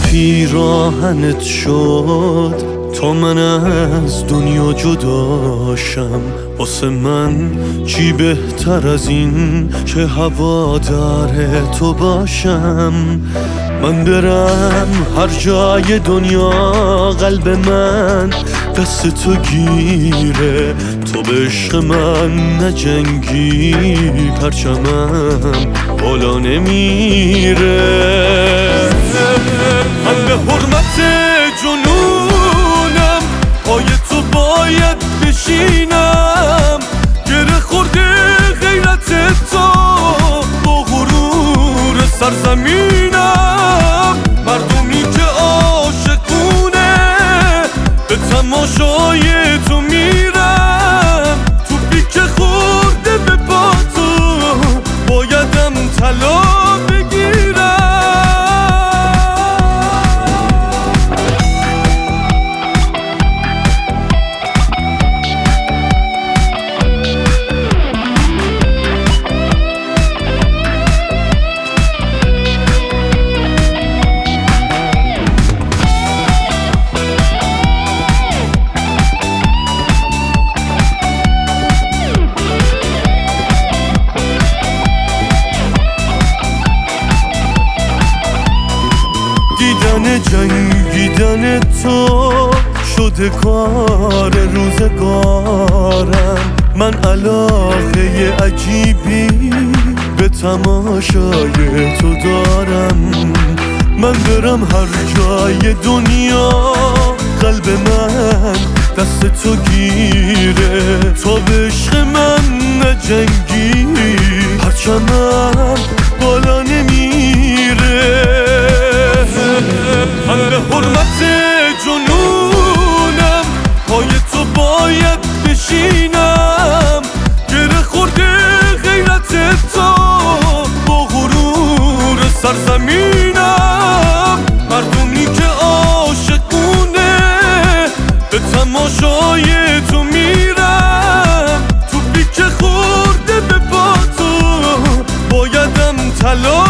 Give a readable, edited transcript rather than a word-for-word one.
پیراهنت شد تا من از دنیا جداشم. واسه من چی بهتر از این که هوادار تو باشم. من برم هر جای دنیا قلب من دست تو گیره. تو به عشق من نجنگی پرچمم بالا نمیره. من به حرمت جنونم پای تو باید بشینم. گره خورده غیرت تو با غرور سرزمینم. مردمی که عاشقونه به تماشای تو میرم. توپی که خورده به پا تو بایدم طلا بگیرم. جنگیدن تو شده کار روزگارم. من علاقه عجیبی به تماشای تو دارم. من برم هر جای دنیا قلب من دست تو گیره. تو به عشق من نجنگی پرچمم بالا نمیره. من به حرمت جنونم پای تو باید بشینم. گره خورده غیرت تو با غرور سرزمینم. مردمی که عاشقونه به تماشای تو میرم. توپی که خورده به پا تو بایدم طلا